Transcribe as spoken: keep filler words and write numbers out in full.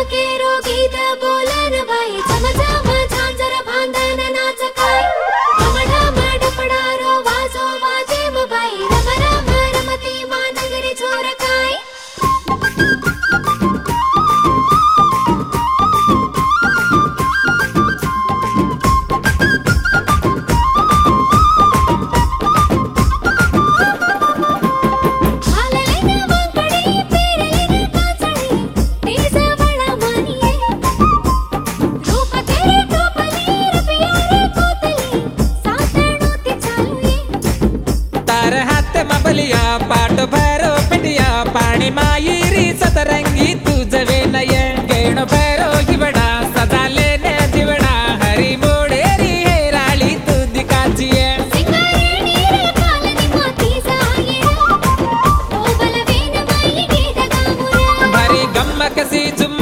केरो गीत बोलन बाई चम चम झांझर भांधन नाच काय ढम ढम डपडारो वाजो वाजे म बाई रम रम रमती मा नगरी छोर काय पाट भैरो पिटिया पाणी मायरी सतरंगी तुझवे नय गेण भैरो गिवडा सदा लेने जिवडा हरी मोडेरी हेराळी तू दिकाची सिंगारेणी रे पालनी मोती साये ओ बलवेन बाई गीत गामुरा भरी गम्म कसी झुम्म